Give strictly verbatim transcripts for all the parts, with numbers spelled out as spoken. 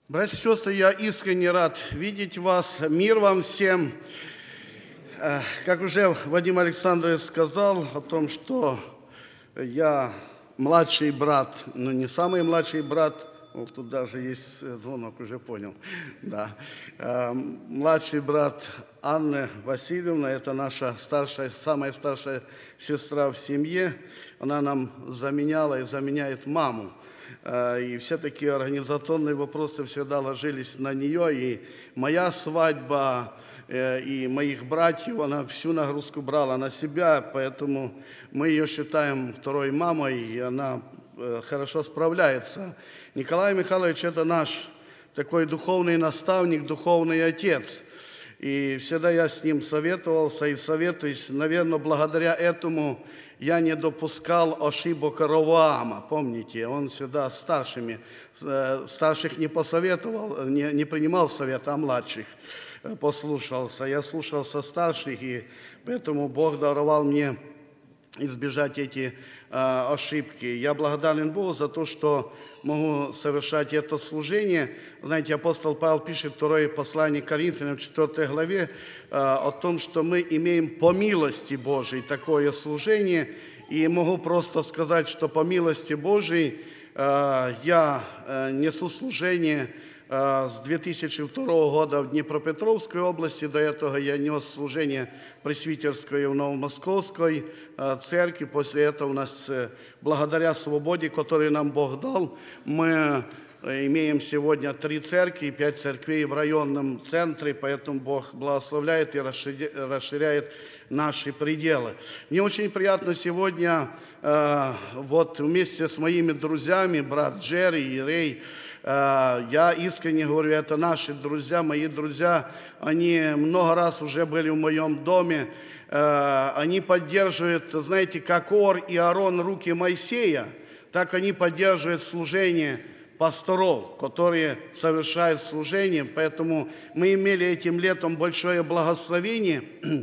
Братья и сестры, я искренне рад видеть вас. Мир вам всем. Как уже Вадим Александрович сказал о том, что я младший брат, но не самый младший брат, вот тут даже есть звонок, уже понял, да. Младший брат Анны Васильевны, это наша старшая, самая старшая сестра в семье. Она нам заменяла и заменяет маму. И все такие организационные вопросы всегда ложились на нее. И моя свадьба, и моих братьев, она всю нагрузку брала на себя, поэтому мы ее считаем второй мамой, и она хорошо справляется. Николай Михайлович – это наш такой духовный наставник, духовный отец. И всегда я с ним советовался и советуюсь. Наверное, благодаря этому я не допускал ошибок Ровоама. Помните, он всегда старшими, старших не посоветовал, не, не принимал совета, а младших послушался. Я слушался старших, и поэтому Бог даровал мне избежать эти э, ошибки. Я благодарен Богу за то, что могу совершать это служение. Знаете, апостол Павел пишет второе послание Коринфянам, четвёртой главе, э, о том, что мы имеем по милости Божией такое служение. И могу просто сказать, что по милости Божией э, я э, несу служение э, с две тысячи второго года в Днепропетровской области. До этого я нес служение пресвитерской в Новомосковской э, церкви. После этого у нас, э, благодаря свободе, которую нам Бог дал, мы имеем сегодня три церкви, пять церквей в районном центре, поэтому Бог благословляет и расширяет наши пределы. Мне очень приятно сегодня э, вот вместе с моими друзьями, брат Джерри и Рей, э, я искренне говорю, это наши друзья, мои друзья, они много раз уже были в моем доме, э, они поддерживают, знаете, как Ор и Аарон руки Моисея, так они поддерживают служение пасторов, которые совершают служение. Поэтому мы имели этим летом большое благословение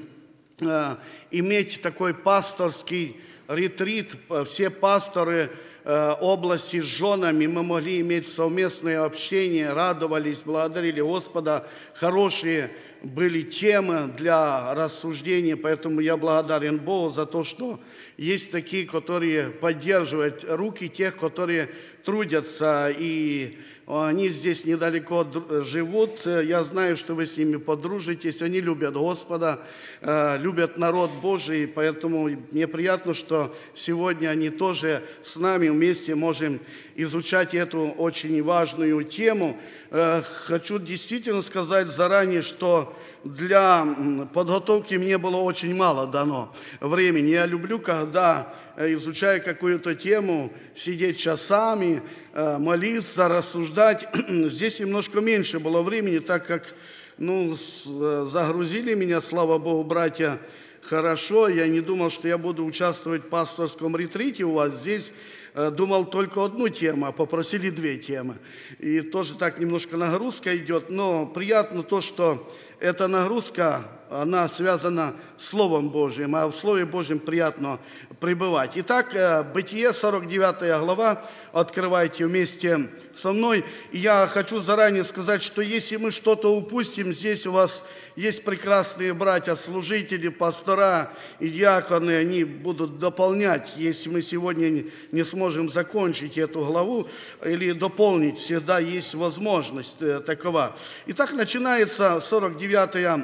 э, иметь такой пасторский ретрит. Все пасторы э, области с женами, мы могли иметь совместное общение, радовались, благодарили Господа. Хорошие были темы для рассуждения, поэтому я благодарен Богу за то, что есть такие, которые поддерживают руки тех, которые трудятся, и они здесь недалеко живут. Я знаю, что вы с ними подружитесь, они любят Господа, любят народ Божий, поэтому мне приятно, что сегодня они тоже с нами вместе можем изучать эту очень важную тему. Хочу действительно сказать заранее, что для подготовки мне было очень мало дано времени. Я люблю, когда изучая какую-то тему, сидеть часами, молиться, рассуждать. Здесь немножко меньше было времени, так как ну, загрузили меня, слава Богу, братья, хорошо. Я не думал, что я буду участвовать в пасторском ретрите у вас здесь. Думал только одну тему, а попросили две темы. И тоже так немножко нагрузка идет, но приятно то, что эта нагрузка, она связана с Словом Божьим, а в Слове Божьем приятно пребывать. Итак, Бытие, сорок девятая глава, открывайте вместе со мной. И я хочу заранее сказать, что если мы что-то упустим, здесь у вас есть прекрасные братья, служители, пастора и диаконы, они будут дополнять, если мы сегодня не сможем закончить эту главу или дополнить, всегда есть возможность такова. Итак, начинается сорок девятая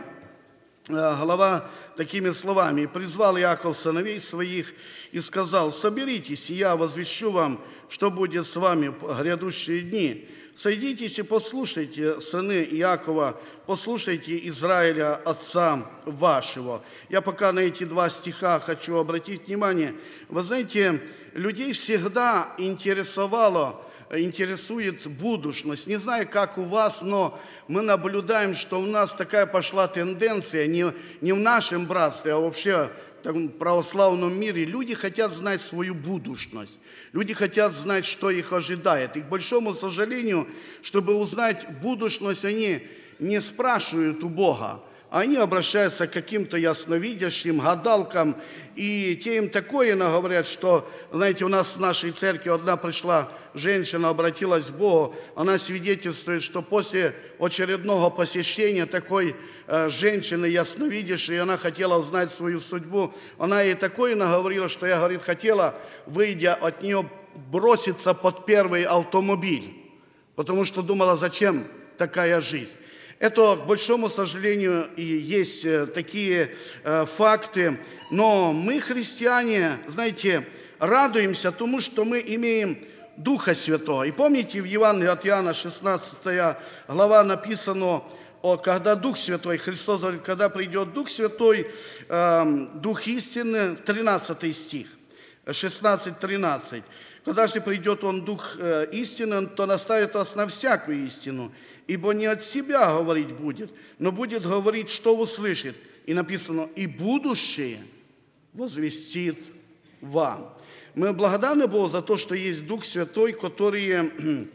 глава такими словами. «И призвал Иаков сыновей своих и сказал: соберитесь, и я возвещу вам, что будет с вами в грядущие дни. Сойдитесь и послушайте, сыны Иакова, послушайте Израиля, отца вашего». Я пока на эти два стиха хочу обратить внимание. Вы знаете, людей всегда интересовало, интересует будущность. Не знаю, как у вас, но мы наблюдаем, что у нас такая пошла тенденция, не, не в нашем братстве, а вообще в православном мире. Люди хотят знать свою будущность. Люди хотят знать, что их ожидает. И, к большому сожалению, чтобы узнать будущность, они не спрашивают у Бога. Они обращаются к каким-то ясновидящим, гадалкам, и те им такое наговорят, что, знаете, у нас в нашей церкви одна пришла женщина обратилась к Богу, она свидетельствует, что после очередного посещения такой э, женщины ясновидящей, она хотела узнать свою судьбу, она ей такое наговорила, что я, говорит, хотела, выйдя от нее, броситься под первый автомобиль, потому что думала, зачем такая жизнь. Это, к большому сожалению, и есть такие э, факты, но мы, христиане, знаете, радуемся тому, что мы имеем Духа Святого. И помните, в Евангелии от Иоанна, шестнадцатая глава, написано, о, когда Дух Святой, Христос говорит, когда придет Дух Святой, э, Дух истины, тринадцатый стих, шестнадцать тринадцать. Когда же придет Он, Дух э, истины, то наставит вас на всякую истину, ибо не от себя говорить будет, но будет говорить, что услышит. И написано, и будущее возвестит вам. Мы благодарны Богу за то, что есть Дух Святой, который,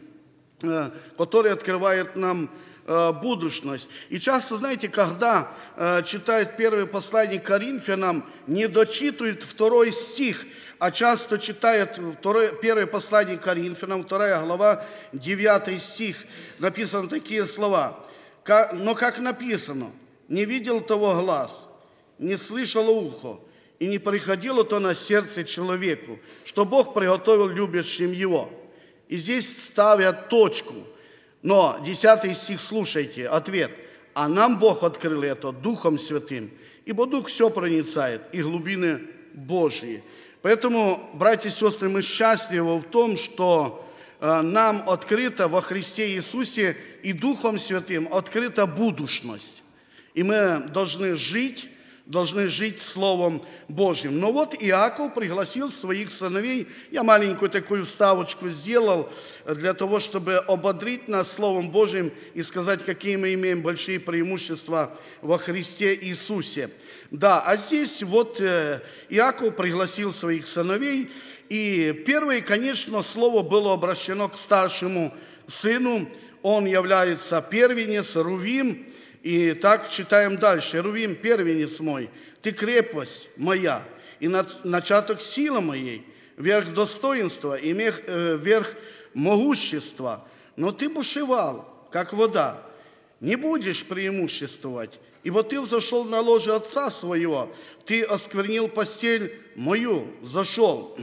который открывает нам будущность. И часто, знаете, когда читают первое послание к Коринфянам, не дочитывают второй стих, а часто читают второе, первое послание к Коринфянам, вторая глава, девятый стих, написаны такие слова. Но как написано, не видел того глаз, не слышало ухо, и не приходило то на сердце человеку, что Бог приготовил любящим его. И здесь ставят точку. Но десятый стих, слушайте, ответ. А нам Бог открыл это Духом Святым, ибо Дух все проницает, и глубины Божьи. Поэтому, братья и сестры, мы счастливы в том, что э, нам открыта во Христе Иисусе и Духом Святым открыта будущность. И мы должны жить, должны жить Словом Божьим. Но вот Иаков пригласил своих сыновей, я маленькую такую вставочку сделал, для того, чтобы ободрить нас Словом Божьим и сказать, какие мы имеем большие преимущества во Христе Иисусе. Да, а здесь вот Иаков пригласил своих сыновей, и первое, конечно, слово было обращено к старшему сыну, он является первенец, Рувим. И так читаем дальше. Рувим, первенец мой, ты крепость моя, и начаток силы моей, верх достоинства и верх могущества. Но ты бушевал, как вода, не будешь преимуществовать, ибо ты взошел на ложе отца своего, ты осквернил постель мою, зашел.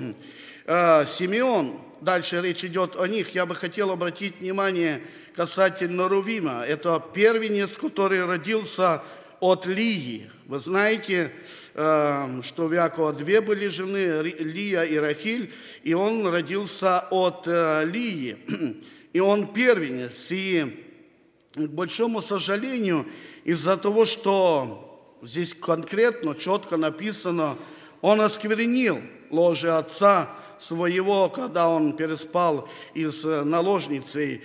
Симеон, дальше речь идет о них, я бы хотел обратить внимание касательно Рувима. Это первенец, который родился от Лии. Вы знаете, что у Иакова две были жены, Лия и Рахиль, и он родился от Лии. И он первенец. И, к большому сожалению, из-за того, что здесь конкретно, четко написано, он осквернил ложе отца своего, когда он переспал и с наложницей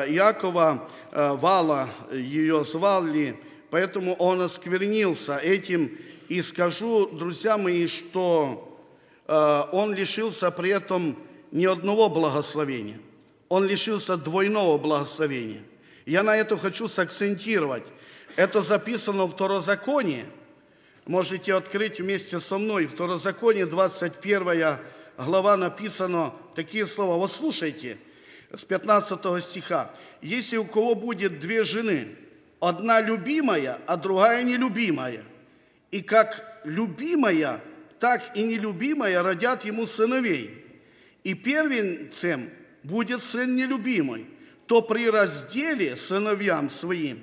Иакова, Вала ее звали, поэтому он осквернился этим. И скажу, друзья мои, что он лишился при этом не одного благословения, он лишился двойного благословения. Я на это хочу сакцентировать. Это записано в Второзаконии. Можете открыть вместе со мной. В Второзаконии, двадцать первая глава, написано такие слова. Вот слушайте, с пятнадцатого стиха. «Если у кого будет две жены, одна любимая, а другая нелюбимая, и как любимая, так и нелюбимая родят ему сыновей, и первенцем будет сын нелюбимый, то при разделе сыновьям своим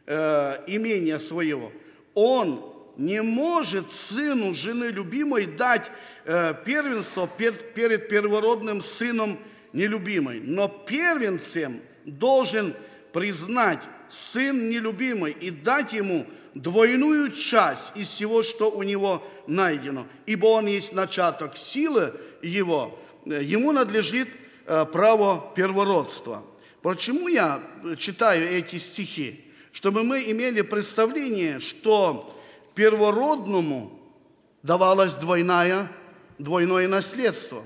э, имения своего он не может сыну жены любимой дать э, первенство перед, перед первородным сыном нелюбимой, но первенцем должен признать сын нелюбимый и дать ему двойную часть из всего, что у него найдено, ибо он есть начаток силы его, ему надлежит э, право первородства». Почему я читаю эти стихи? Чтобы мы имели представление, что первородному давалось двойное, двойное наследство.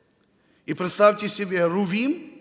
И представьте себе, Рувим,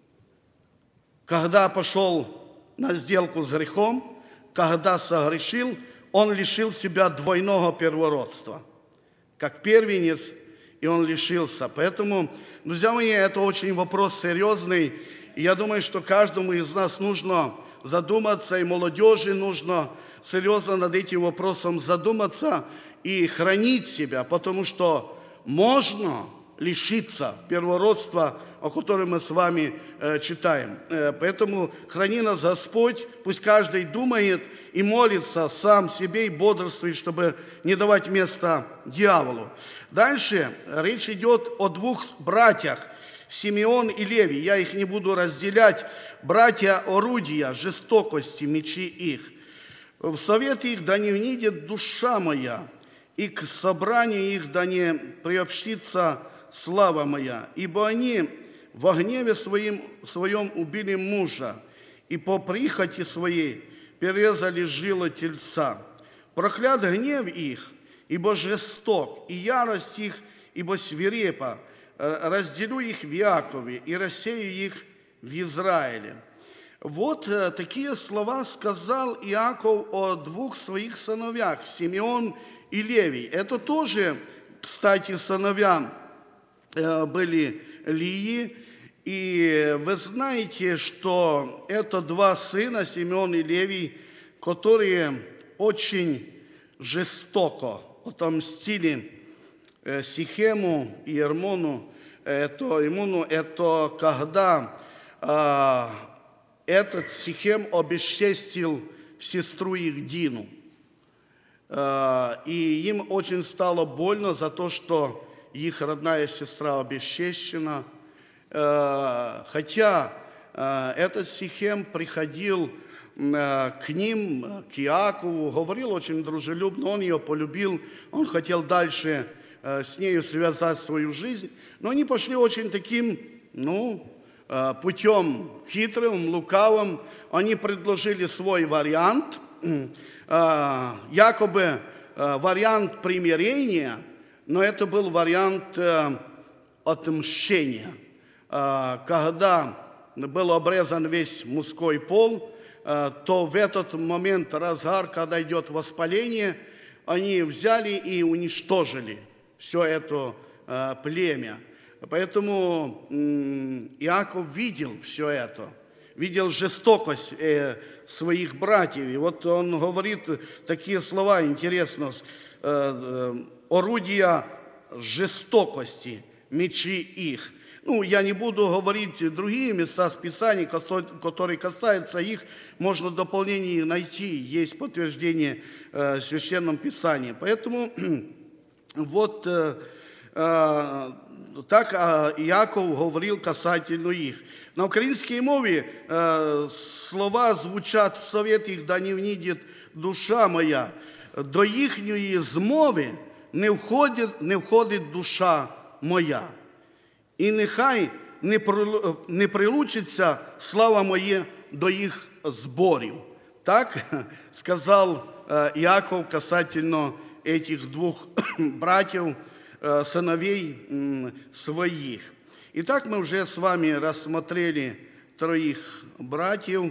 когда пошел на сделку с грехом, когда согрешил, он лишил себя двойного первородства. Как первенец и он лишился. Поэтому, друзья мои, это очень вопрос серьезный. И я думаю, что каждому из нас нужно задуматься, и молодежи нужно серьезно над этим вопросом задуматься и хранить себя, потому что можно лишиться первородства, о котором мы с вами э, читаем. Э, поэтому храни нас Господь, пусть каждый думает и молится сам себе и бодрствует, чтобы не давать места дьяволу. Дальше речь идет о двух братьях, Симеон и Левий. Я их не буду разделять. Братья орудия жестокости, мечи их. В совет их да не внидит душа моя, и к собранию их да не приобщится слава моя, ибо они во гневе своим, своем убили мужа, и по прихоти своей перерезали жилы тельца. Проклят гнев их, ибо жесток, и ярость их, ибо свирепа. Разделю их в Иакове и рассею их в Израиле. Вот такие слова сказал Иаков о двух своих сыновьях, Симеон и Левий. Это тоже, кстати, сыновья были Лии. И вы знаете, что это два сына, Симеон и Левий, которые очень жестоко отомстили Сихему и Ермону. Это, Имуну, это когда а, этот Сихем обесчестил сестру их Дину. А, и им очень стало больно за то, что их родная сестра обесчещена. А, хотя а, этот Сихем приходил а, к ним, к Иакову, говорил очень дружелюбно, он ее полюбил, он хотел дальше с нею связать свою жизнь, но они пошли очень таким, ну, путем хитрым, лукавым. Они предложили свой вариант, якобы вариант примирения, но это был вариант отмщения. Когда был обрезан весь мужской пол, то в этот момент, разгар, когда идет воспаление, они взяли и уничтожили все это э, племя. Поэтому э, Иаков видел все это, видел жестокость э, своих братьев. И вот он говорит такие слова, интересно, э, э, орудия жестокости, мечи их. Ну, я не буду говорить другие места Писаний, которые касаются их, можно в дополнении найти, есть подтверждение э, в Священном Писании. Поэтому вот э, э, так э, Иаков говорил касательно их. На українській мові э, слова звучать в совет їх, да не внидит душа моя. До їхньої змови не входить, не входить душа моя. І нехай не, не прилучиться слава моя до їх зборів. Так сказав Иаков касательно этих двух братьев, сыновей своих. Итак, мы уже с вами рассмотрели троих братьев.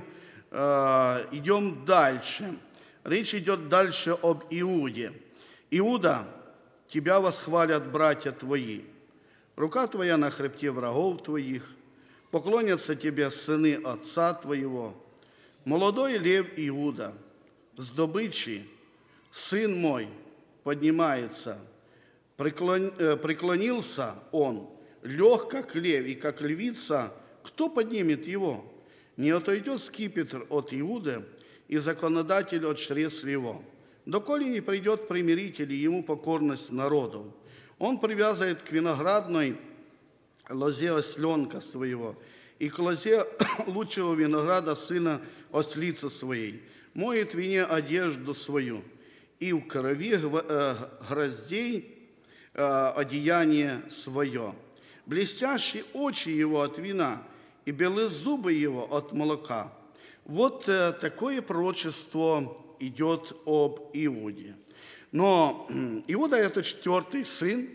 Идем дальше. Речь идет дальше об Иуде. Иуда, тебя восхвалят братья твои. Рука твоя на хребте врагов твоих. Поклонятся тебе сыны отца твоего. Молодой лев Иуда, с добычи, сын мой, поднимается. Преклон, преклонился он, лег, как лев, и как львица. Кто поднимет его? Не отойдет скипетр от Иуды, и законодатель от чресл его. Доколе не придет примиритель, и ему покорность народу. Он привязывает к виноградной лозе осленка своего, и к лозе лучшего винограда сына ослицы своей. Моет вине одежду свою, и в крови гроздей одеяние свое. Блестящие очи его от вина, и белые зубы его от молока. Вот такое пророчество идет об Иуде. Но Иуда – это четвертый сын,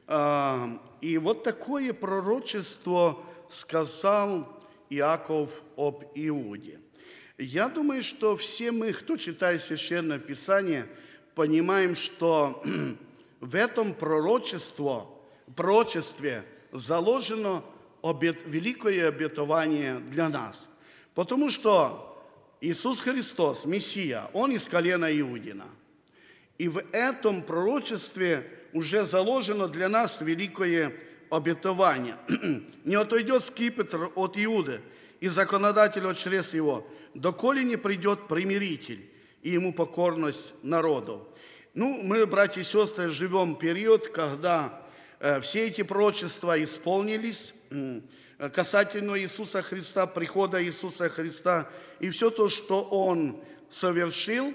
и вот такое пророчество сказал Иаков об Иуде. Я думаю, что все мы, кто читает Священное Писание, понимаем, что в этом пророчестве пророчестве заложено обет, великое обетование для нас. Потому что Иисус Христос, Мессия, Он из колена Иудина. И в этом пророчестве уже заложено для нас великое обетование. «Не отойдет скипетр от Иуды, и законодатель от чресл его, доколе не придет примиритель, и ему покорность народов». Ну, мы, братья и сестры, живем в период, когда э, все эти пророчества исполнились э, касательно Иисуса Христа, прихода Иисуса Христа, и все то, что Он совершил,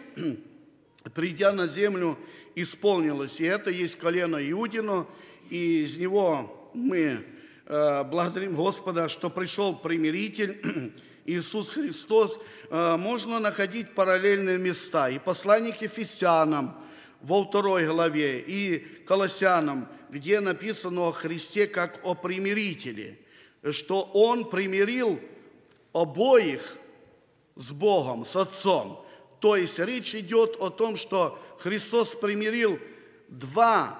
придя на землю, исполнилось. И это есть колено Иудино, и из него мы э, благодарим Господа, что пришел примиритель, Иисус Христос. Э, можно находить параллельные места. И послание к Ефесянам во второй главе, и Колоссянам, где написано о Христе как о примирителе, что Он примирил обоих с Богом, с Отцом. То есть речь идет о том, что Христос примирил два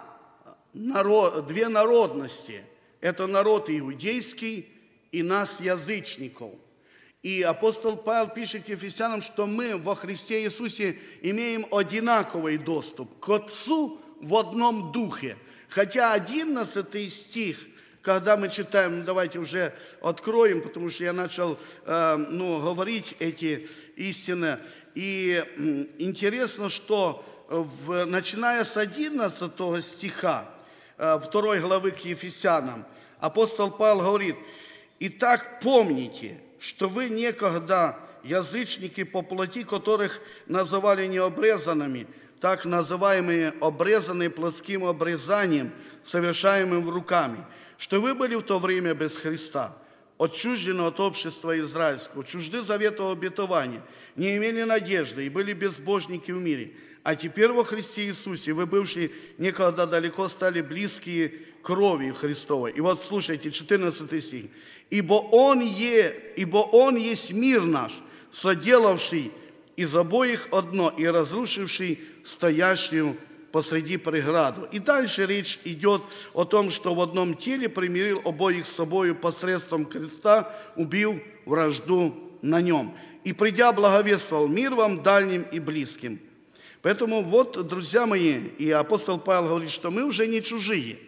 народ, две народности. Это народ иудейский и нас, язычников. И апостол Павел пишет к Ефесянам, что мы во Христе Иисусе имеем одинаковый доступ к Отцу в одном духе. Хотя одиннадцатый стих, когда мы читаем, ну давайте уже откроем, потому что я начал э, ну, говорить эти истины. И э, интересно, что в, начиная с одиннадцатого стиха э, второй главы к Ефесянам, апостол Павел говорит: «Итак, помните, что вы некогда язычники по плоти, которых называли необрезанными, так называемые обрезанные плотским обрезанием, совершаемым руками, что вы были в то время без Христа, отчуждены от общества израильского, чужды завета обетования, не имели надежды и были безбожники в мире. А теперь во Христе Иисусе вы, бывшие некогда далеко, стали близкие кровью Христовой». И вот слушайте, четырнадцатый стих. «Ибо Он, е, ибо Он есть мир наш, соделавший из обоих одно и разрушивший стоящую посреди преграду». И дальше речь идет о том, что в одном теле примирил обоих с собою посредством креста, убил вражду на нем. И придя, благовествовал мир вам дальним и близким. Поэтому вот, друзья мои, и апостол Павел говорит, что мы уже не чужие,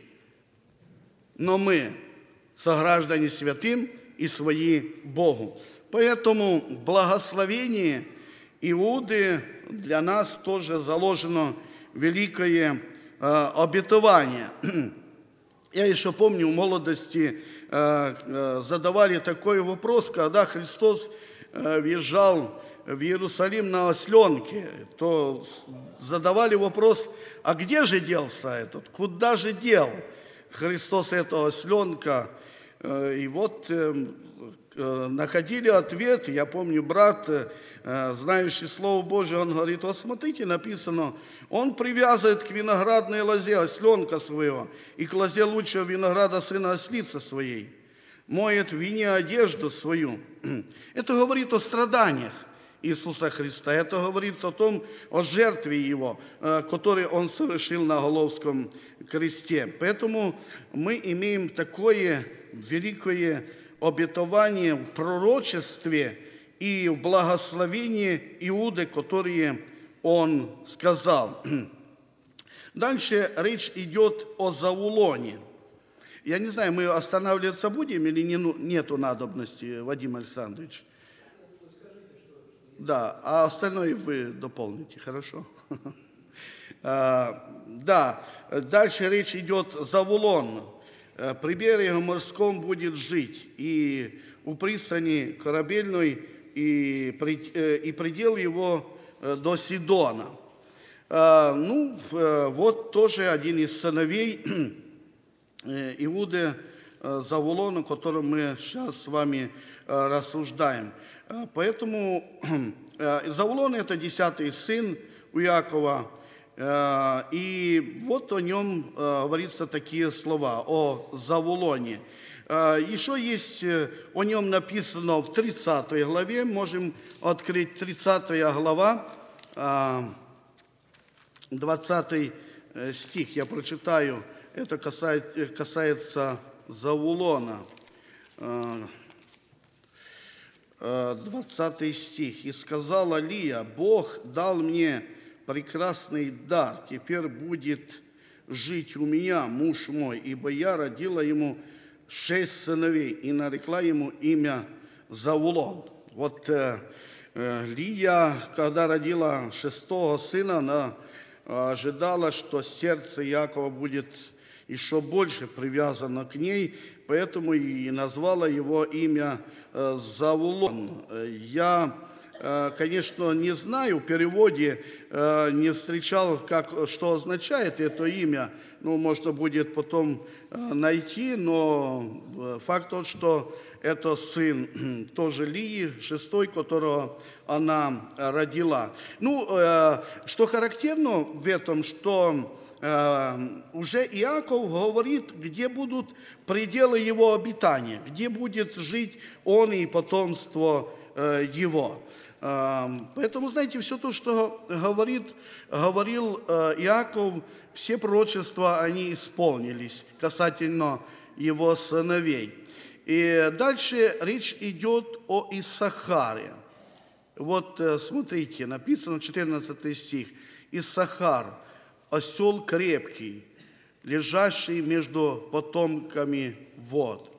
но мы сограждане святым и свои Богу. Поэтому благословение Иуды для нас тоже заложено великое э, обетование. Я еще помню, в молодости э, э, задавали такой вопрос, когда Христос э, въезжал в Иерусалим на осленке, то задавали вопрос: а где же делся этот, куда же дел Христос этого осленка? И вот находили ответ. Я помню, брат, знающий Слово Божие, он говорит: вот смотрите, написано, он привязывает к виноградной лозе осленка своего и к лозе лучшего винограда сына ослицы своей, моет в вине одежду свою. Это говорит о страданиях Иисуса Христа. Это говорит о том, о жертве Его, который Он совершил на Голгофском кресте. Поэтому мы имеем такое великое обетование в пророчестве и в благословении Иуды, которые Он сказал. Дальше речь идет о Завулоне. Я не знаю, мы останавливаться будем или не, нету надобности, Вадим Александрович? Да, а остальное вы дополните, хорошо? Да, дальше речь идет Завулон. При берегу морском будет жить, и у пристани корабельной, и, и предел его до Сидона. Ну, вот тоже один из сыновей Иуды, Завулона, о котором мы сейчас с вами рассуждаем. Поэтому Завулон – это десятый сын у Иакова, и вот о нем говорится такие слова, о Завулоне. Еще есть о нем написано в тридцатой главе, можем открыть тридцатая глава, двадцатый стих, я прочитаю это касается, касается Завулона. двадцатый стих. «И сказала Лия: Бог дал мне прекрасный дар, теперь будет жить у меня муж мой, ибо я родила ему шесть сыновей, и нарекла ему имя Завулон». Вот э, э, Лия, когда родила шестого сына, она ожидала, что сердце Якова будет еще больше привязано к ней, поэтому и назвала его имя э, Завулон. Я, э, конечно, не знаю, в переводе э, не встречал, как, что означает это имя, ну, можно будет потом э, найти, но факт тот, что это сын тоже Лии, шестой, которого она родила. Ну, э, что характерно в этом, что э, уже Иаков говорит, где будут пределы его обитания, где будет жить он и потомство э, его. Э, поэтому, знаете, все то, что говорит, говорил э, Иаков, все пророчества, они исполнились касательно его сыновей. И дальше речь идет о Иссахаре. Вот смотрите, написано четырнадцатый стих. «Иссахар, осел крепкий, лежащий между потомками вод.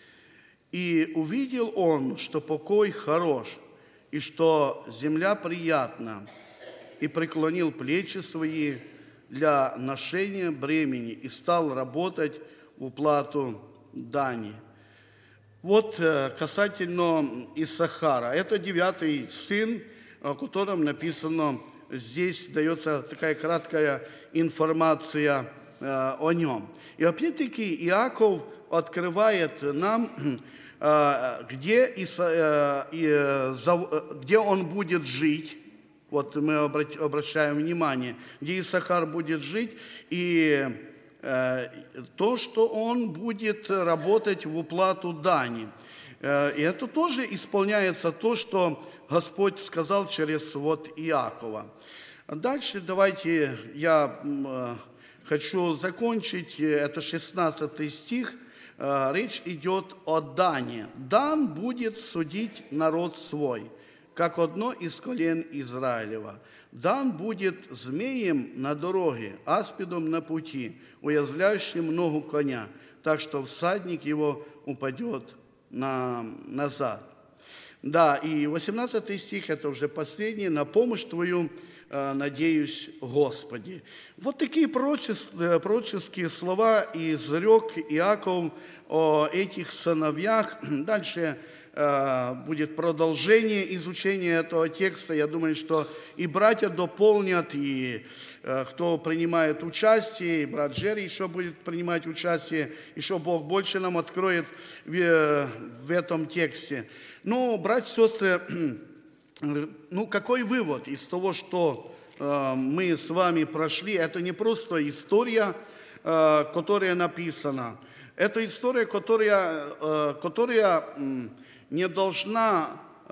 И увидел он, что покой хорош, и что земля приятна, и преклонил плечи свои для ношения бремени, и стал работать в уплату дани». Вот касательно Иссахара. Это девятый сын, о котором написано, здесь дается такая краткая информация о нем. И опять-таки Иаков открывает нам, где, где он будет жить. Вот мы обращаем внимание, где Иссахар будет жить, и то, что он будет работать в уплату дани. И это тоже исполняется то, что Господь сказал через вот Иакова. Дальше давайте я хочу закончить, это шестнадцатый стих, речь идет о Дане. «Дан будет судить народ свой, как одно из колен Израилева. Дан будет змеем на дороге, аспидом на пути, уязвляющим ногу коня, так что всадник его упадет на, назад». Да, и восемнадцатый стих, это уже последний. «На помощь Твою э, надеюсь, Господи». Вот такие пророческие, пророческие слова изрек Иаков о этих сыновьях. Дальше будет продолжение изучения этого текста. Я думаю, что и братья дополнят, и кто принимает участие, и брат Джерри еще будет принимать участие, еще Бог больше нам откроет в, в этом тексте. Но, братья и сестры, ну какой вывод из того, что мы с вами прошли? Это не просто история, которая написана. Это история, которая, которая не должна,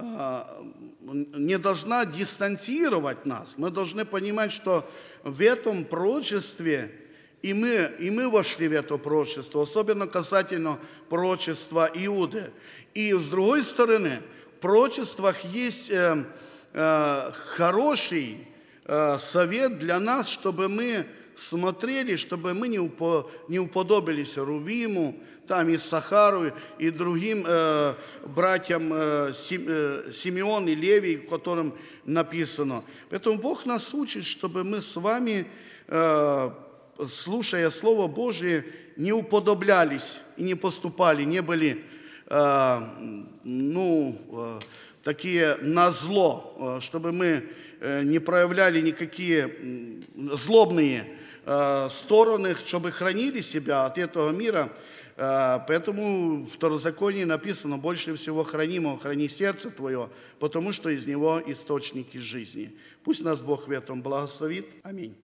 не должна дистанцировать нас. Мы должны понимать, что в этом пророчестве и мы, и мы вошли в это пророчество, особенно касательно пророчества Иуды. И с другой стороны, в пророчествах есть э, э, хороший э, совет для нас, чтобы мы смотрели, чтобы мы не, упо, не уподобились Рувиму, там Иссахару и другим э, братьям э, Симеон и Левий, о котором написано. Поэтому Бог нас учит, чтобы мы с вами, э, слушая Слово Божие, не уподоблялись и не поступали, не были э, ну, э, такие назло, э, чтобы мы э, не проявляли никакие э, злобные э, стороны, чтобы хранили себя от этого мира. Поэтому в Второзаконии написано: больше всего хранимого храни сердце твое, потому что из него источники жизни. Пусть нас Бог в этом благословит. Аминь.